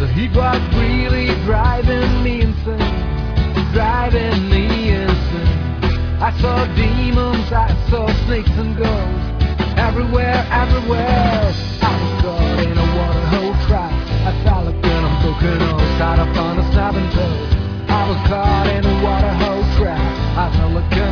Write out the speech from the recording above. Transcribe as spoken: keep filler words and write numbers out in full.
The heat was really driving me insane, driving me insane. I saw demons, I saw snakes and ghosts, everywhere, everywhere. I was caught in a water hole trap. I fell like an unbroken hose, tied up on a snapping toe. I was caught in a water hole trap. I felt like a